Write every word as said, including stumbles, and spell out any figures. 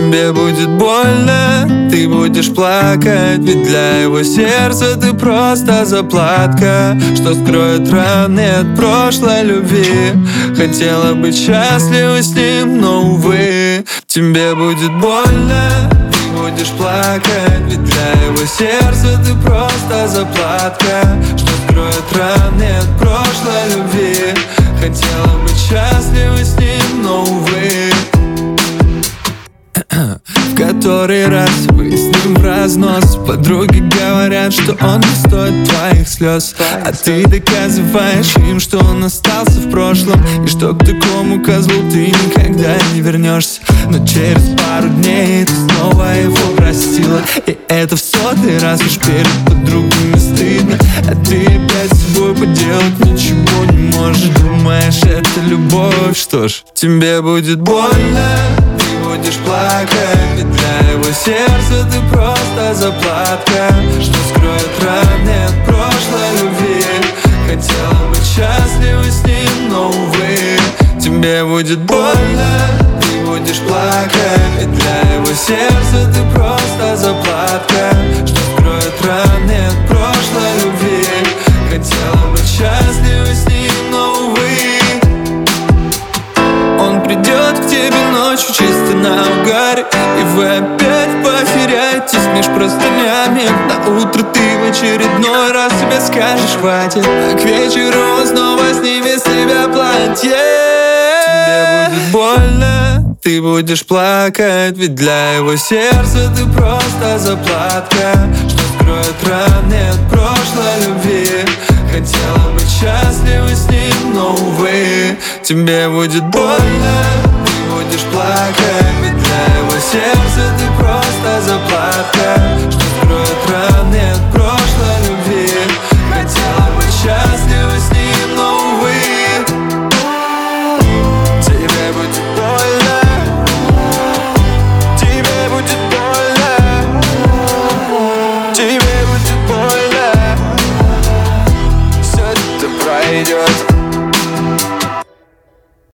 Тебе будет больно, ты будешь плакать, ведь для его сердца ты просто заплатка, что скроет раны от прошлой любви. Хотела быть счастлива с ним, но увы. Тебе будет больно, ты будешь плакать, ведь для его сердца ты просто заплатка, что скроет раны от прошлой любви. Хотела быть счастлива с ним, но увы. В который раз вы с ним в разнос. Подруги говорят, что он не стоит твоих слез, а ты доказываешь им, что он остался в прошлом, и что к такому козлу ты никогда не вернешься. Но через пару дней ты снова его простила, и это в сотый раз лишь перед подругами стыдно. А ты опять с собой поделать ничего не можешь. Думаешь, это любовь? Что ж, тебе будет больно, будешь плакать, ведь для его сердца ты просто заплатка, что скроет раны от прошлой любви. Хотела быть счастлива с ним, но увы. Тебе будет больно, ты будешь плакать, ведь для его сердца ты просто заплатка, что скроет раны от прошлой любви. Хотела быть счастлива с ним, но увы. Он придет к тебе ночью чисто на угаре, и вы опять потеряетесь меж простынями. На утро ты в очередной раз себе скажешь хватит, а к вечеру он снова снимет с себя платье. Тебе будет больно, ты будешь плакать, ведь для его сердца ты просто заплатка, что скроет раны от прошлой любви. Хотела быть счастлива с ним, но увы. Тебе будет больно, ты будешь плакать, ведь для его сердца ты просто заплатка, что скроет раны от прошлой любви. Хотела быть счастлива с ним, но увы. Тебе будет больно, тебе будет больно, тебе будет больно. Все это пройдет.